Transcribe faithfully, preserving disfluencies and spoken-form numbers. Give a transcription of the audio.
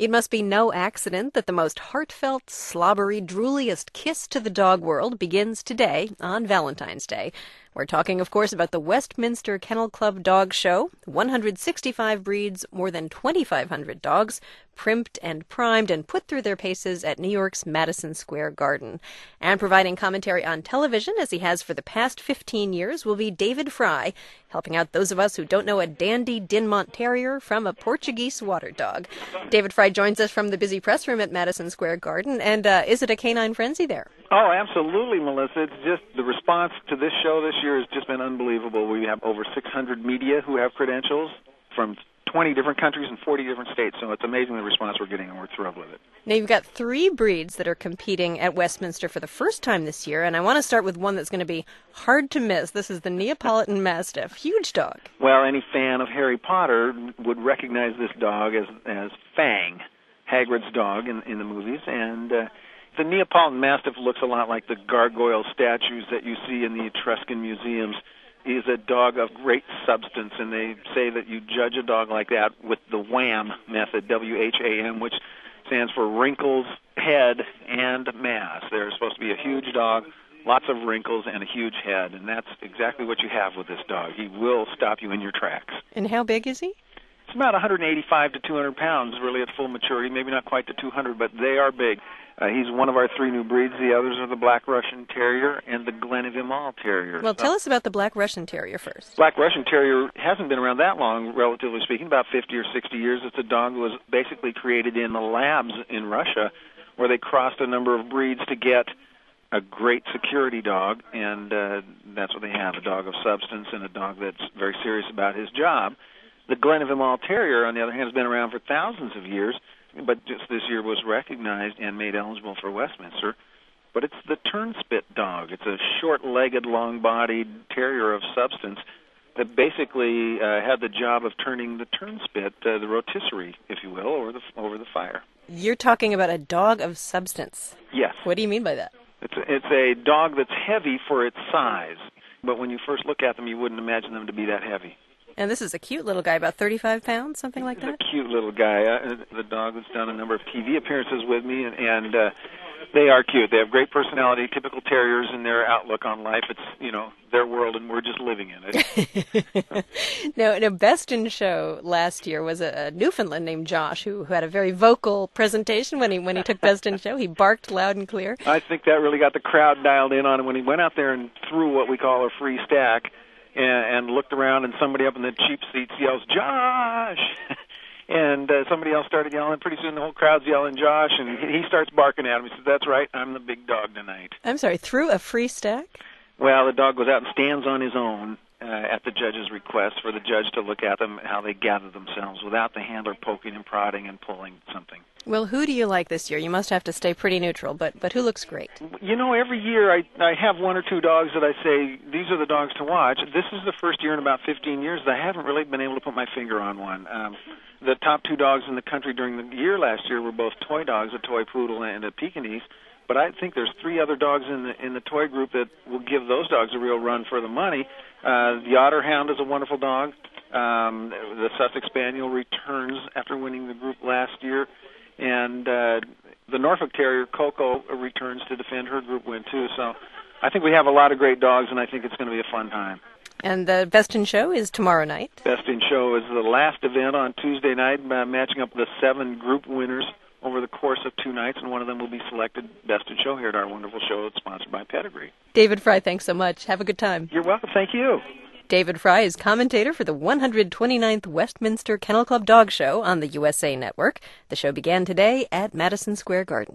It must be no accident that the most heartfelt, slobbery, drooliest kiss to the dog world begins today on Valentine's Day. We're talking, of course, about the Westminster Kennel Club Dog Show. one hundred sixty-five breeds, more than twenty-five hundred dogs, primped and primed and put through their paces at New York's Madison Square Garden. And providing commentary on television, as he has for the past fifteen years, will be David Fry, helping out those of us who don't know a dandy Dinmont Terrier from a Portuguese water dog. David Fry joins us from the busy press room at Madison Square Garden. And uh, is it a canine frenzy there? Oh, absolutely, Melissa. It's just the response to this show this year has just been unbelievable. We have over six hundred media who have credentials from twenty different countries and forty different states, so it's amazing the response we're getting, and we're thrilled with it. Now, you've got three breeds that are competing at Westminster for the first time this year, and I want to start with one that's going to be hard to miss. This is the Neapolitan Mastiff. Huge dog. Well, any fan of Harry Potter would recognize this dog as as Fang, Hagrid's dog in, in the movies, and uh, the Neapolitan Mastiff looks a lot like the gargoyle statues that you see in the Etruscan museums. He is a dog of great substance, and they say that you judge a dog like that with the WHAM method, W H A M, which stands for wrinkles, head, and mass. They're supposed to be a huge dog, lots of wrinkles, and a huge head, and that's exactly what you have with this dog. He will stop you in your tracks. And how big is he? It's about one hundred eighty-five to two hundred pounds, really, at full maturity. Maybe not quite to two hundred, but they are big. Uh, he's one of our three new breeds. The others are the Black Russian Terrier and the Glenn-Vimal Terrier. Well, so, tell us about the Black Russian Terrier first. Black Russian Terrier hasn't been around that long, relatively speaking, about fifty or sixty years. It's a dog that was basically created in the labs in Russia, where they crossed a number of breeds to get a great security dog, and uh, that's what they have, a dog of substance and a dog that's very serious about his job. The Glenn-Vimal Terrier, on the other hand, has been around for thousands of years, but just this year was recognized and made eligible for Westminster. But it's the turnspit dog. It's a short-legged, long-bodied terrier of substance that basically uh, had the job of turning the turnspit, uh, the rotisserie, if you will, over the over the fire. You're talking about a dog of substance. Yes. What do you mean by that? It's a, it's a dog that's heavy for its size, but when you first look at them, you wouldn't imagine them to be that heavy. And this is a cute little guy, about thirty-five pounds, something like that? He's a cute little guy. Uh, the dog has done a number of T V appearances with me, and, and uh, they are cute. They have great personality, typical terriers in their outlook on life. It's, you know, their world, and we're just living in it. now, now, Best in Show last year was a, a Newfoundland named Josh, who, who had a very vocal presentation when he when he took Best in Show. He barked loud and clear. I think that really got the crowd dialed in on him when he went out there and threw what we call a free stack. And, and looked around, and somebody up in the cheap seats yells, "Josh!" and uh, somebody else started yelling. Pretty soon the whole crowd's yelling, "Josh!" And he starts barking at him. He says, "That's right, I'm the big dog tonight." I'm sorry, threw a free stack? Well, the dog goes out and stands on his own uh, at the judge's request for the judge to look at them, how they gather themselves without the handler poking and prodding and pulling something. Well, who do you like this year? You must have to stay pretty neutral, but but who looks great? You know, every year I, I have one or two dogs that I say, these are the dogs to watch. This is the first year in about fifteen years that I haven't really been able to put my finger on one. Um, the top two dogs in the country during the year last year were both toy dogs, a toy poodle and a Pekingese. But I think there's three other dogs in the in the toy group that will give those dogs a real run for the money. Uh, the Otter Hound is a wonderful dog. Um, the Sussex Spaniel returns after winning the group last year. And uh, the Norfolk Terrier, Coco, returns to defend her group win, too. So I think we have a lot of great dogs, and I think it's going to be a fun time. And the Best in Show is tomorrow night? Best in Show is the last event on Tuesday night, uh, matching up the seven group winners over the course of two nights, and one of them will be selected Best in Show here at our wonderful show that's sponsored by Pedigree. David Fry, thanks so much. Have a good time. You're welcome. Thank you. David Fry is commentator for the one hundred twenty-ninth Westminster Kennel Club Dog Show on the U S A Network. The show began today at Madison Square Garden.